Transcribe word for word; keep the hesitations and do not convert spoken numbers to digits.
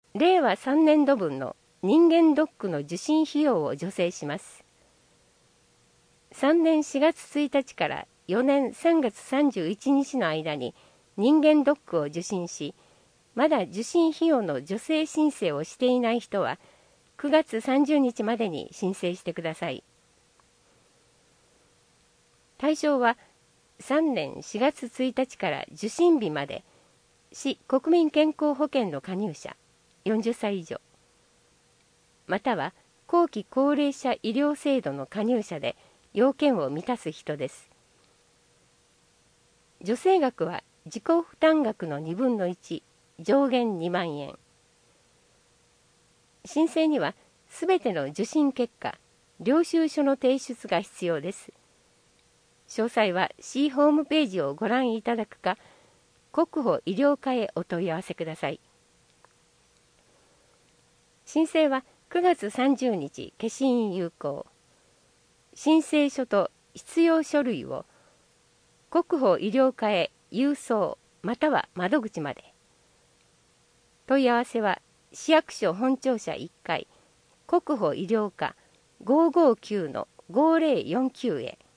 れいわさんねんどぶんの人間ドックの受診費用を助成します。さんねんしがつついたちからよねんさんがつさんじゅういちにちの間に人間ドックを受診し、まだ受診費用の助成申請をしていない人はくがつさんじゅうにちまでに申請してください。対象はさんねんしがつついたちから受診日まで市国民健康保険の加入者よんじゅっさい以上、または後期高齢者医療制度の加入者で要件を満たす人です。助成額は自己負担額のにぶんのいち、上限にまんえん。申請にはすべての受診結果、領収書の提出が必要です。詳細は市ホームページをご覧いただくか、国保医療課へお問い合わせください。申請はくがつさんじゅうにち消印有効。申請書と必要書類を国保医療課へ郵送または窓口まで。問い合わせは市役所本庁舎いっかい国保医療課ごーごーきゅうのごーぜろよんきゅうへ。